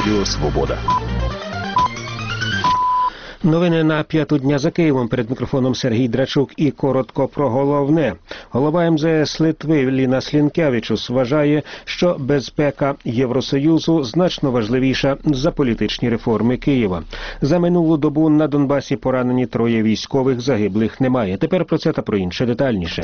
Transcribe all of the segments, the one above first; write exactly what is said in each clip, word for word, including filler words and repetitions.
Радіо Свобода. Новини на п'яту дня за Києвом. Перед мікрофоном Сергій Драчук і коротко про головне. Голова ем зе ес Литви Ліна Слінкевичус вважає, що безпека Євросоюзу значно важливіша за політичні реформи Києва. За минулу добу на Донбасі поранені троє військових, загиблих немає. Тепер про це та про інше детальніше.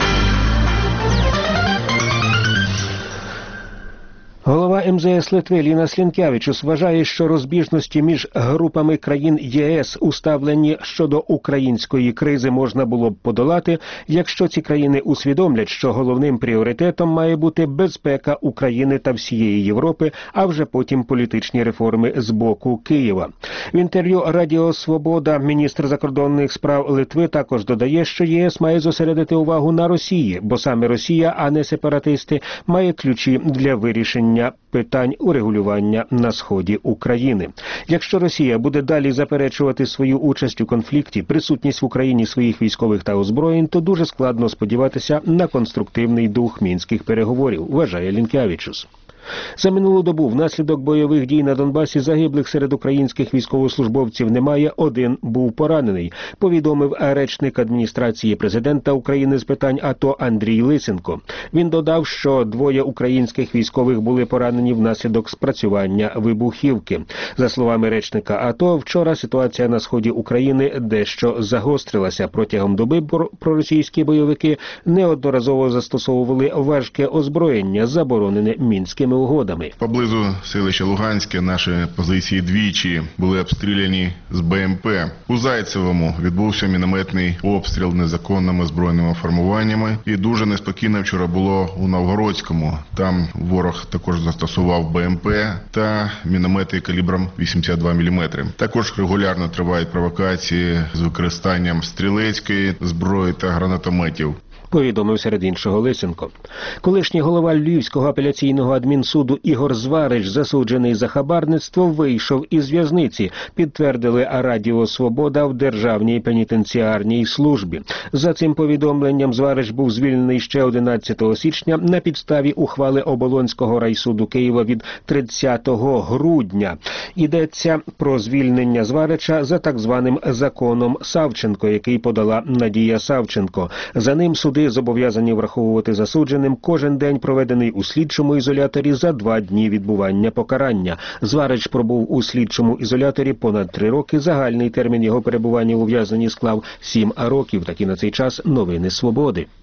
Голова ем зе ес Литви Ліна Слінкевичус вважає, що розбіжності між групами країн є ес у ставленні щодо української кризи можна було б подолати, якщо ці країни усвідомлять, що головним пріоритетом має бути безпека України та всієї Європи, а вже потім політичні реформи з боку Києва. В інтерв'ю Радіо Свобода міністр закордонних справ Литви також додає, що є ес має зосередити увагу на Росії, бо саме Росія, а не сепаратисти, має ключі для вирішення питань урегулювання на сході України. Якщо Росія буде далі заперечувати свою участь у конфлікті, присутність в Україні своїх військових та озброєнь, то дуже складно сподіватися на конструктивний дух мінських переговорів, вважає Лінкевичус. За минулу добу внаслідок бойових дій на Донбасі загиблих серед українських військовослужбовців немає, один був поранений, повідомив речник адміністрації президента України з питань АТО Андрій Лисенко. Він додав, що двоє українських військових були поранені внаслідок спрацювання вибухівки. За словами речника АТО, вчора ситуація на сході України дещо загострилася. Протягом доби проросійські бойовики неодноразово застосовували важке озброєння, заборонене мінськими угодами. Поблизу селища Луганське наші позиції двічі були обстріляні з Бе Ем Пе. У Зайцевому відбувся мінометний обстріл незаконними збройними формуваннями. І дуже неспокійно вчора було у Новгородському. Там ворог також застосував Бе Ем Пе та міномети калібром вісімдесят два міліметри. Також регулярно тривають провокації з використанням стрілецької зброї та гранатометів, повідомив серед іншого Лисенко. Колишній голова Львівського апеляційного адмінсуду Ігор Зварич, засуджений за хабарництво, вийшов із в'язниці, підтвердили Радіо Свобода в Державній пенітенціарній службі. За цим повідомленням Зварич був звільнений ще одинадцятого січня на підставі ухвали Оболонського райсуду Києва від тридцятого грудня. Йдеться про звільнення Зварича за так званим законом Савченко, який подала Надія Савченко. За ним суди зобов'язані враховувати засудженим кожен день, проведений у слідчому ізоляторі за два дні відбування покарання. Зварич пробув у слідчому ізоляторі понад три роки. Загальний термін його перебування у ув'язненні склав сім років. Такі на цей час новини Свободи.